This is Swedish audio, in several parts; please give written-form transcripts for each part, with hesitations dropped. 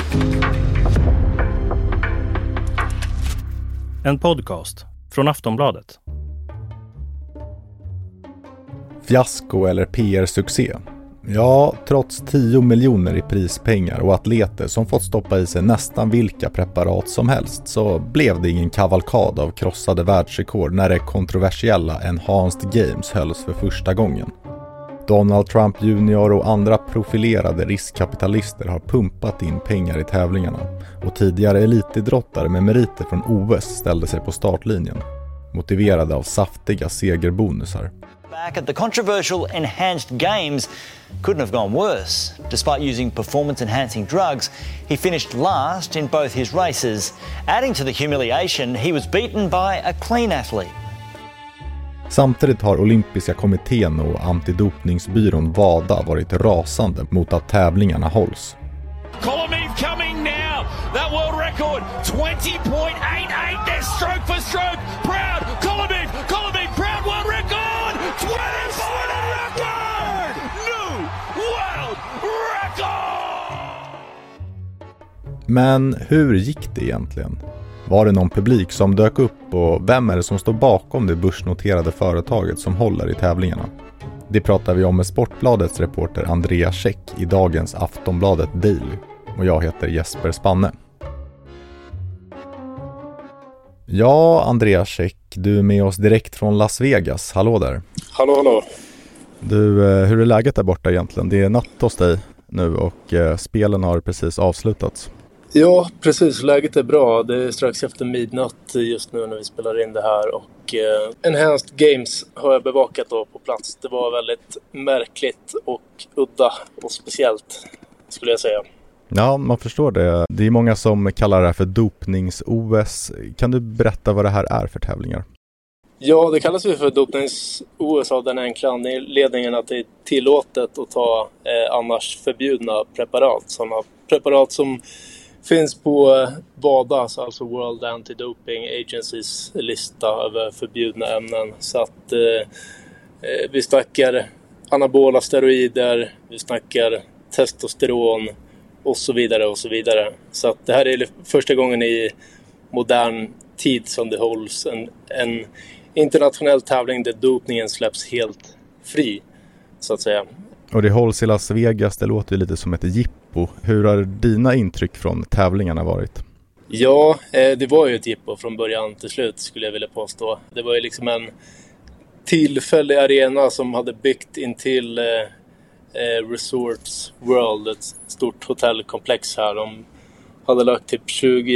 En podcast från Aftonbladet. Fiasko eller PR-succé? Ja, trots 10 miljoner i prispengar och atleter som fått stoppa i sig nästan vilka preparat som helst så blev det ingen kavalkad av krossade världsrekord när det kontroversiella Enhanced Games hölls för första gången. Donald Trump Jr. och andra profilerade riskkapitalister har pumpat in pengar i tävlingarna och tidigare elitidrottare med meriter från OS ställde sig på startlinjen, motiverade av saftiga segerbonusar. Back at the controversial Enhanced Games couldn't have gone worse. Despite using performance-enhancing drugs, he finished last in both his races. Adding to the humiliation, he was beaten by a clean athlete. Samtidigt har Olympiska kommittén och antidopningsbyrån WADA varit rasande mot att tävlingarna hålls. Kolomov coming now. That world record 20.88. They're stroke for stroke. Proud Kolomov proud world record. 20-point record. New world record. Men hur gick det egentligen? Var det någon publik som dök upp och vem är det som står bakom det börsnoterade företaget som håller i tävlingarna? Det pratar vi om med Sportbladets reporter Andrea Käck i dagens Aftonbladet Daily. Och jag heter Jesper Spanne. Ja, Andrea Käck, du är med oss direkt från Las Vegas. Hallå där. Hallå. Du, hur är läget där borta egentligen? Det är natt hos dig nu och spelen har precis avslutats. Ja, precis. Läget är bra. Det är strax efter midnatt just nu när vi spelar in det här. Och Enhanced Games har jag bevakat då på plats. Det var väldigt märkligt och udda och speciellt, skulle jag säga. Ja, man förstår det. Det är många som kallar det här för dopnings-OS. Kan du berätta vad det här är för tävlingar? Ja, det kallas ju för dopnings-OS av den enkla anledningen att det är tillåtet att ta annars förbjudna preparat. Sådana preparat som finns på WADA, alltså World Anti-Doping Agencies lista över förbjudna ämnen. Så att vi snackar anabola steroider, vi snackar testosteron och så vidare och så vidare. Så att det här är första gången i modern tid som det hålls en internationell tävling där dopningen släpps helt fri, så att säga. Och det hålls i Las Vegas, det låter ju lite som ett jippo. Hur har dina intryck från tävlingarna varit? Ja, det var ju ett jippo från början till slut, skulle jag vilja påstå. Det var ju liksom en tillfällig arena som hade byggt in till Resorts World, ett stort hotellkomplex här. De hade lagt typ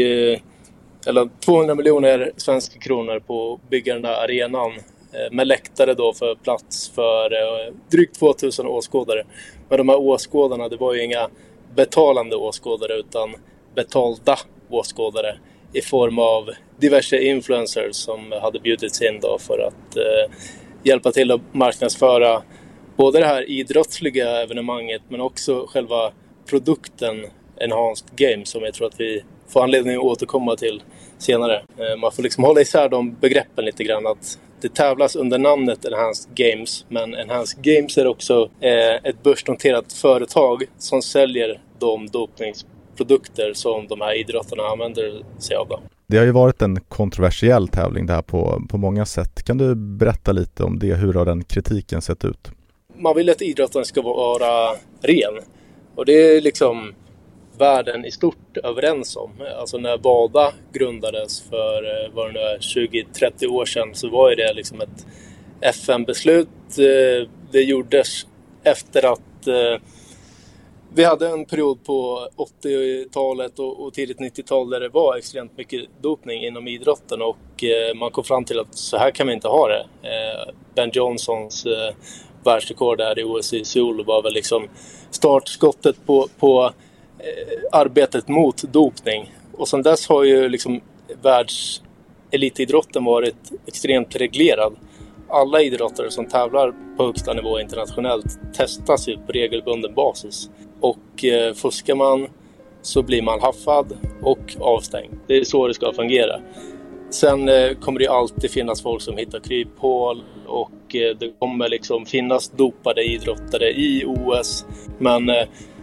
200 miljoner svenska kronor på att bygga den där arenan med läktare då för plats för drygt 2000 åskådare. Men de här åskådarna, det var ju inga betalande åskådare utan betalda åskådare i form av diverse influencers som hade bjudits in då för att hjälpa till att marknadsföra både det här idrottsliga evenemanget men också själva produkten Enhanced Games, som jag tror att vi får anledning att återkomma till senare. Man får liksom hålla isär de begreppen lite grann, att det tävlas under namnet Enhanced Games, men Enhanced Games är också ett börsnoterat företag som säljer de dopningsprodukter som de här idrottarna använder sig av. Då. Det har ju varit en kontroversiell tävling det här på många sätt. Kan du berätta lite om det? Hur har den kritiken sett ut? Man vill att idrotten ska vara ren. Och det är liksom världen i stort överens om. Alltså när WADA grundades för 20-30 år sedan så var det liksom ett FN-beslut. Det gjordes efter att vi hade en period på 80-talet och tidigt 90-tal där det var extremt mycket dopning inom idrotten och man kom fram till att så här kan vi inte ha det. Ben Johnsons världsrekord där i OS i Seoul var väl liksom startskottet på arbetet mot dopning. Och sedan dess har ju liksom världselitidrotten varit extremt reglerad. Alla idrottare som tävlar på högsta nivå internationellt testas ju på regelbunden basis. Och fuskar man så blir man haffad och avstängd. Det är så det ska fungera. Sen kommer det alltid finnas folk som hittar kryphål och det kommer liksom finnas dopade idrottare i OS. Men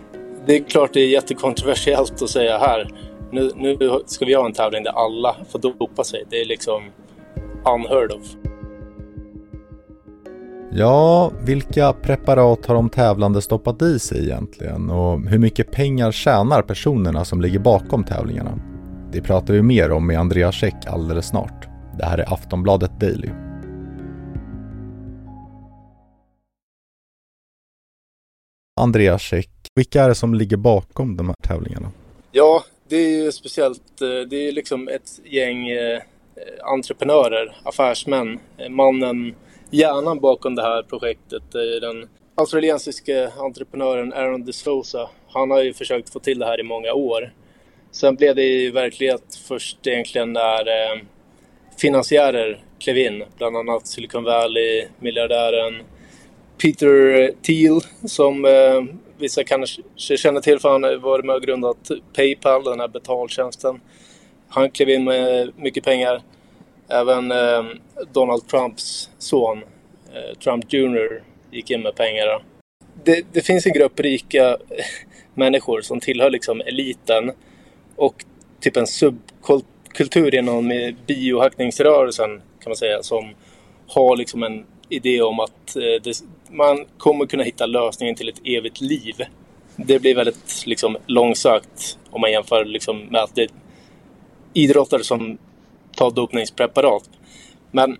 Det är klart det är jättekontroversiellt att säga här. Nu ska vi ha en tävling där alla får dopa sig. Det är liksom unheard of. Ja, vilka preparat har de tävlande stoppat i sig egentligen? Och hur mycket pengar tjänar personerna som ligger bakom tävlingarna? Det pratar vi mer om med Andreas Käck alldeles snart. Det här är Aftonbladet Daily. Andreas Käck, vilka är det som ligger bakom de här tävlingarna? Ja, det är ju speciellt. Det är liksom ett gäng entreprenörer, affärsmän. Hjärnan bakom det här projektet är den australiensiske entreprenören Aaron DeSouza. Han har ju försökt få till det här i många år. Sen blev det i verklighet först egentligen när finansiärer klev in. Bland annat Silicon Valley-miljardären Peter Thiel, som vissa kanske känner till för han har varit med och grundat PayPal, den här betaltjänsten. Han klev in med mycket pengar. Även Donald Trumps son, Trump Jr, gick in med pengar. Det finns en grupp rika människor som tillhör liksom eliten och typ en subkultur inom biohackningsrörelsen kan man säga, som har liksom en idé om att man kommer kunna hitta lösningen till ett evigt liv. Det blir väldigt liksom långsökt om man jämför liksom med att det är idrottare som tar dopningspreparat. Men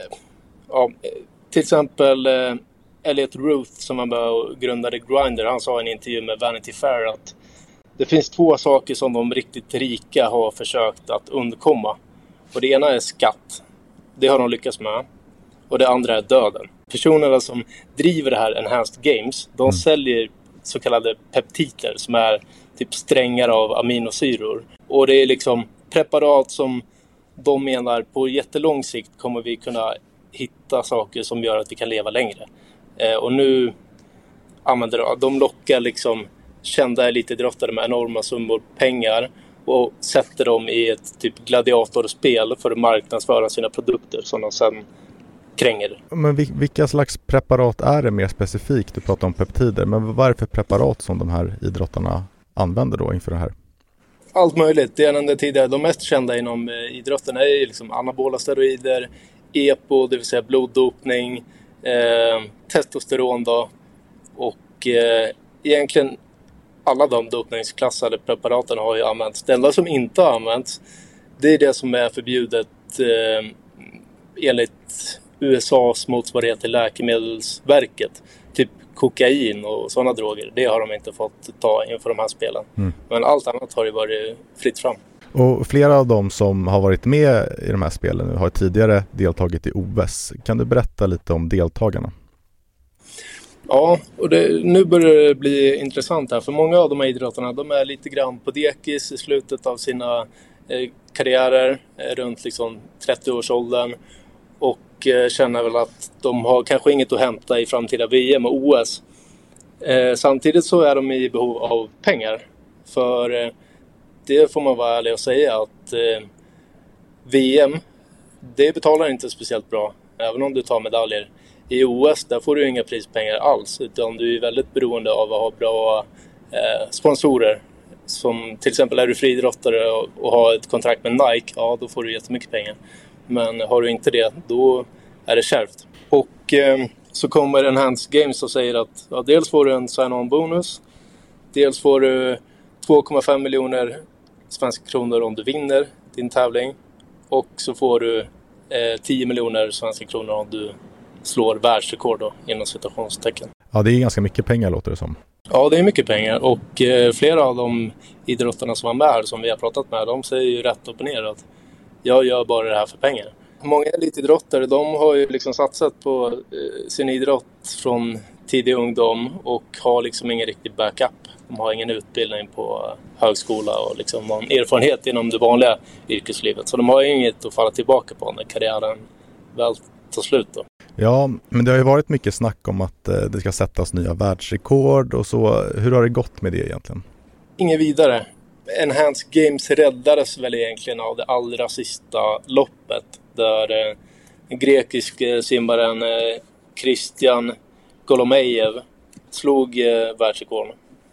till exempel Elliot Ruth som var med och grundade Grindr, han sa i en intervju med Vanity Fair att det finns 2 saker som de riktigt rika har försökt att undkomma. Och det ena är skatt. Det har de lyckats med. Och det andra är döden. Personerna som driver det här Enhanced Games, de säljer så kallade peptider som är typ strängar av aminosyror. Och det är liksom preparat som de menar på jättelång sikt kommer vi kunna hitta saker som gör att vi kan leva längre. Och nu använder de lockar liksom kända elitidrottare med enorma summor pengar och sätter dem i ett typ gladiatorspel för att marknadsföra sina produkter som de sen kränger. Men vilka slags preparat är det mer specifikt? Du pratar om peptider, men vad är det för preparat som de här idrottarna använder då inför det här? Allt möjligt. Det jag nämnde tidigare, de mest kända inom idrotten är liksom anabola steroider, EPO, det vill säga bloddopning, testosteron då, och egentligen alla de dopningsklassade preparaten har ju använts. Det enda som inte har använts, det är det som är förbjudet enligt USAs motsvarighet till Läkemedelsverket. Typ kokain och sådana droger. Det har de inte fått ta inför de här spelen. Men allt annat har ju varit fritt fram. Och flera av dem som har varit med i de här spelen nu har tidigare deltagit i OS. Kan du berätta lite om deltagarna? Ja, och nu börjar det bli intressant här. För många av de här idrottarna, de är lite grann på dekis i slutet av sina karriärer. Runt liksom 30-årsåldern. Och känner väl att de har kanske inget att hämta i framtida VM och OS. Samtidigt så är de i behov av pengar. För det får man vara ärlig och säga att VM, det betalar inte speciellt bra. Även om du tar medaljer. I OS där får du inga prispengar alls. Utan du är väldigt beroende av att ha bra sponsorer. Som till exempel är du friidrottare och har ett kontrakt med Nike. Ja, då får du jättemycket pengar. Men har du inte det, då är det kärvt. Och så kommer Enhanced Games och säger att dels får du en sign-on bonus. Dels får du 2,5 miljoner svenska kronor om du vinner din tävling. Och så får du 10 miljoner svenska kronor om du slår världsrekord då, inom citationstecken. Ja, det är ganska mycket pengar låter det som. Ja, det är mycket pengar. Och flera av de idrottarna som var med här, som vi har pratat med, de säger ju rätt upp och ner att jag gör bara det här för pengar. Många elitidrottare, de har ju liksom satsat på sin idrott från tidig ungdom och har liksom ingen riktig backup. De har ingen utbildning på högskola och liksom någon erfarenhet inom det vanliga yrkeslivet. Så de har inget att falla tillbaka på när karriären väl tar slut då. Ja, men det har ju varit mycket snack om att det ska sättas nya världsrekord och så. Hur har det gått med det egentligen? Inget vidare. Enhanced Games räddades väl egentligen av det allra sista loppet. Där den grekiske simmaren Christian Golomejev slog världsrekorden.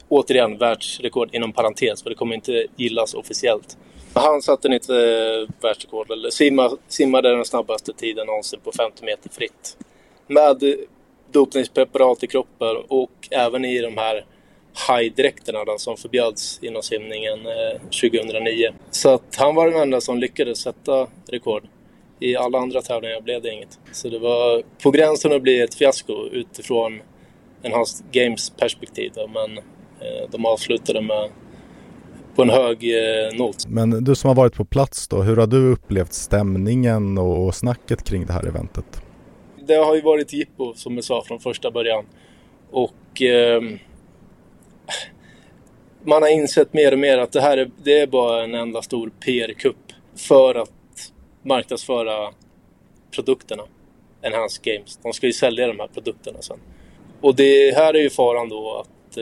återigen världsrekord inom parentes, för det kommer inte gillas officiellt. Han satte nytt världsrekord, eller simmade den snabbaste tiden någonsin på 50 meter fritt. Med dopningspreparat i kroppen och även i de här hajdräkterna som förbjöds inom simningen 2009. Så att han var den enda som lyckades sätta rekord. I alla andra tävlingar blev det inget. Så det var på gränsen att bli ett fiasko utifrån en Hans Games perspektiv. Men de avslutade med på en hög not. Men du som har varit på plats då, hur har du upplevt stämningen och snacket kring det här eventet? Det har ju varit jippo, som jag sa, från första början. Och man har insett mer och mer att det är bara en enda stor PR-kupp för att marknadsföra produkterna. Enhanced Games. De ska ju sälja de här produkterna sen. Och det här är ju faran då att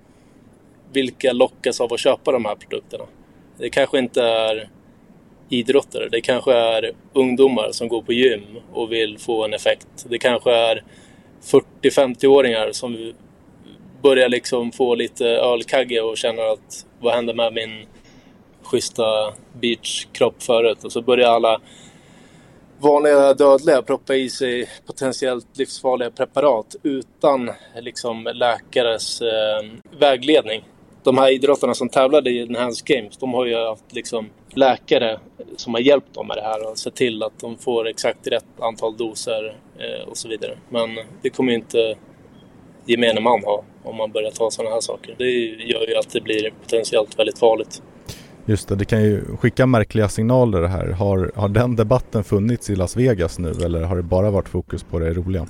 vilka lockas av att köpa de här produkterna. Det kanske inte är idrottare. Det kanske är ungdomar som går på gym och vill få en effekt. Det kanske är 40-50-åringar som börjar liksom få lite ölkagge och känner att vad händer med min schyssta beachkropp förut? Och så börjar alla vanliga dödliga proppa i sig potentiellt livsfarliga preparat utan liksom läkares vägledning. De här idrottarna som tävlade i Enhanced Games, de har ju haft liksom läkare som har hjälpt dem med det här och sett till att de får exakt rätt antal doser och så vidare. Men det kommer ju inte gemene man ha om man börjar ta sådana här saker. Det gör ju att det blir potentiellt väldigt farligt. Just det kan ju skicka märkliga signaler det här. Har den debatten funnits i Las Vegas nu eller har det bara varit fokus på det roliga?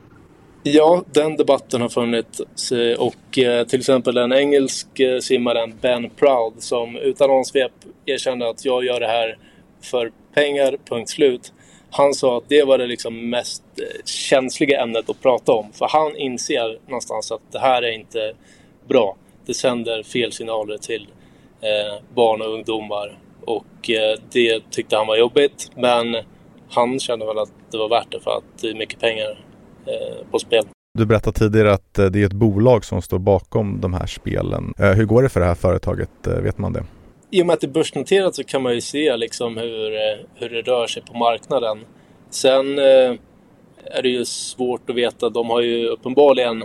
Ja, den debatten har funnits och till exempel den engelsk simmaren Ben Proud som utan ansvep erkände att jag gör det här för pengar, punkt slut. Han sa att det var det liksom mest känsliga ämnet att prata om. För han inser någonstans att det här är inte bra. Det sänder fel signaler till barn och ungdomar. Och det tyckte han var jobbigt. Men han kände väl att det var värt det för att det är mycket pengar på spel. Du berättade tidigare att det är ett bolag som står bakom de här spelen. Hur går det för det här företaget? Vet man det? I och med att det är börsnoterat så kan man ju se liksom hur det rör sig på marknaden. Sen är det ju svårt att veta. De har ju uppenbarligen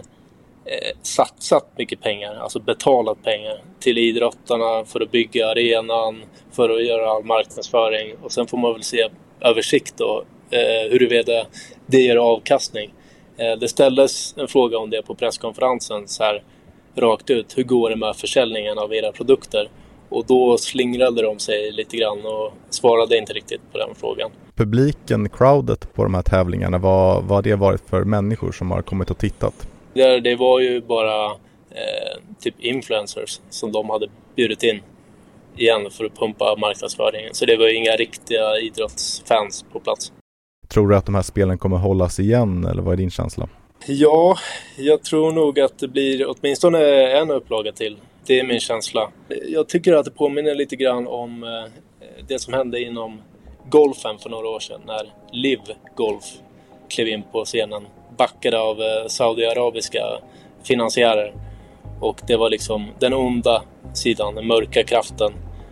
satsat mycket pengar, alltså betalat pengar till idrottarna för att bygga arenan, för att göra all marknadsföring. Och sen får man väl se översikt då, huruvida det ger avkastning. Det ställdes en fråga om det på presskonferensen så här rakt ut. Hur går det med försäljningen av era produkter? Och då slingrade de sig lite grann och svarade inte riktigt på den frågan. Publiken, crowdet på de här tävlingarna, vad har det varit för människor som har kommit och tittat? Det var ju bara typ influencers som de hade bjudit in igen för att pumpa marknadsföringen. Så det var ju inga riktiga idrottsfans på plats. Tror du att de här spelen kommer hållas igen eller vad är din känsla? Ja, jag tror nog att det blir åtminstone en upplaga till. Det är min känsla. Jag tycker att det påminner lite grann om det som hände inom golfen för några år sedan när Liv Golf klev in på scenen. Backade av saudiarabiska finansiärer. Och det var liksom den onda sidan, den mörka kraften.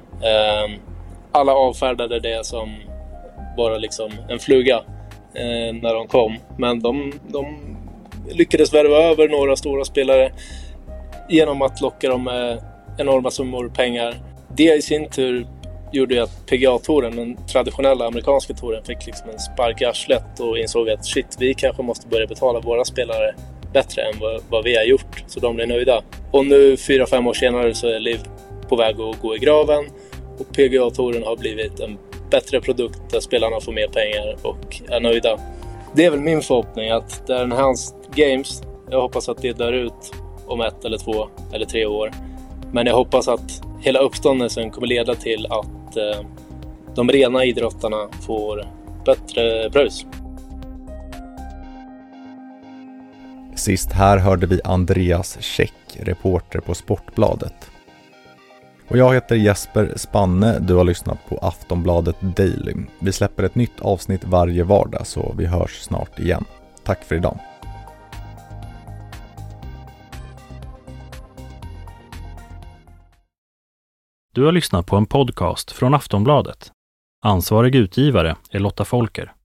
Alla avfärdade det som bara liksom en fluga när de kom. Men de lyckades värva över några stora spelare genom att locka dem med enorma summor pengar. Det i sin tur gjorde ju att PGA-touren, den traditionella amerikanska touren, fick liksom en spark i arslet och insåg att shit, vi kanske måste börja betala våra spelare bättre än vad vi har gjort. Så de blev nöjda. Och nu 4-5 år senare så är Liv på väg att gå i graven och PGA-touren har blivit en bättre produkt där spelarna får mer pengar och är nöjda. Det är väl min förhoppning att det är Enhanced Games, jag hoppas att det dör ut om 1 eller 2 eller 3 år. Men jag hoppas att hela uppståndelsen kommer leda till att de rena idrottarna får bättre pröjs. Sist här hörde vi Andreas Käck, reporter på Sportbladet. Och jag heter Jesper Spanne, du har lyssnat på Aftonbladet Daily. Vi släpper ett nytt avsnitt varje vardag så vi hörs snart igen. Tack för idag. Du har lyssnat på en podcast från Aftonbladet. Ansvarig utgivare är Lotta Folker.